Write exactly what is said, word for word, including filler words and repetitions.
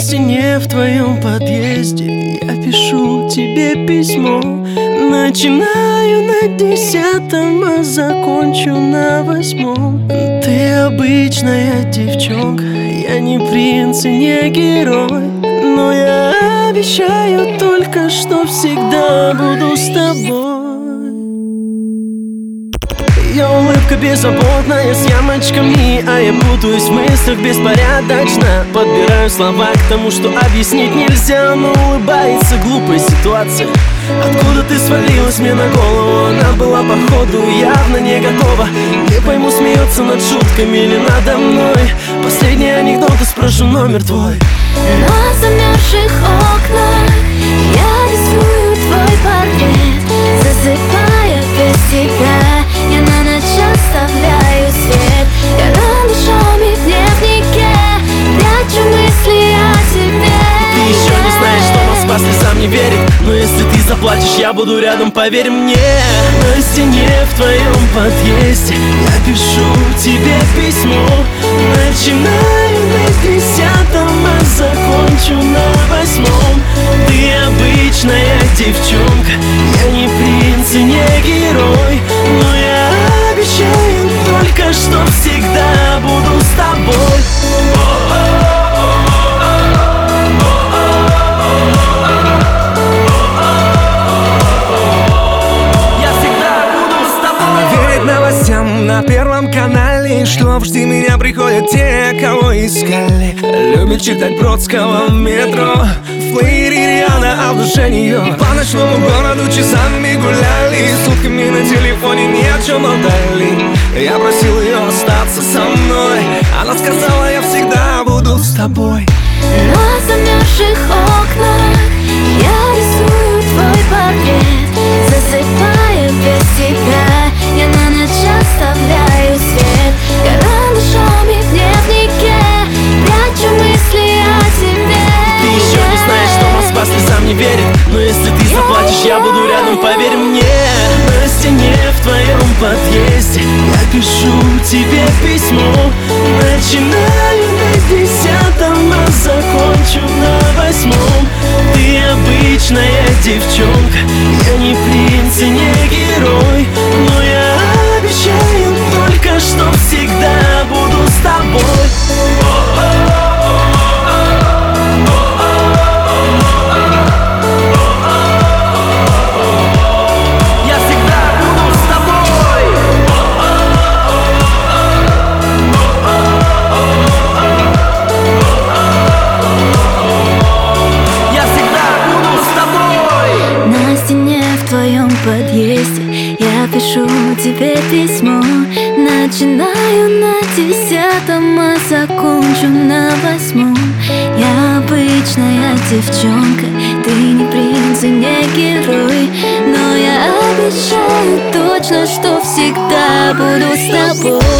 стене в твоем подъезде я пишу тебе письмо. Начинаю на десятом, а закончу на восьмом. Ты обычная девчонка, я не принц и не герой, но я обещаю только, что всегда буду с тобой. Ее улыбка беззаботная, с ямочками, а я путаюсь в мыслях беспорядочно. Подбираю слова к тому, что объяснить нельзя, но улыбается глупая ситуация. Откуда ты свалилась мне на голову? Она была походу явно не готова. Не пойму, смеется над шутками или надо мной. Последний анекдот, и спрошу номер твой. На замерзших окнах я рисую твой портрет, засыпая без тебя. Я на ночь оставляю свет. Я раньшами в дневнике прячу мысли о тебе. Ты еще не знаешь, что Москва слезам не верит, но если ты заплачешь, я буду рядом, поверь мне. На стене в твоем подъезде я пишу тебе письмо. Начинаю на десятом, а закончу на восьмом. Ты обычная девчонка, я не принц и не герой, но я обещаю только, что всегда буду с тобой. На Первом канале, что жди меня, приходят те, кого искали. Любят читать Бродского в метро, в плеере Риана, а в душе нее. По ночному городу часами гуляли, сутками на телефоне ни о чем болтали. Я просил ее остаться со мной, она сказала, я всегда буду с тобой. На замерзших окнах я рисую твой портрет, засыпая без тебя. Я на ночь оставляю свет. Карандашами в дневнике прячу мысли о тебе. Ты еще не знаешь, что Москва слезам не верит, но если ты заплачешь, я буду рядом, поверь мне. На стене в твоем подъезде я пишу тебе письмо. Начинаю на десятом, а закончу на восьмом. Ты обычная девчонка, я не принц и не герой, но я обещаю только, что всегда буду с тобой. Я всегда буду с тобой. Я всегда буду с тобой. На стене в твоем подъезде я пишу тебе письмо. Начинаю на десятом, а закончу на восьмом. Я обычная девчонка, ты не принц и не герой, но я обещаю точно, что всегда буду с тобой.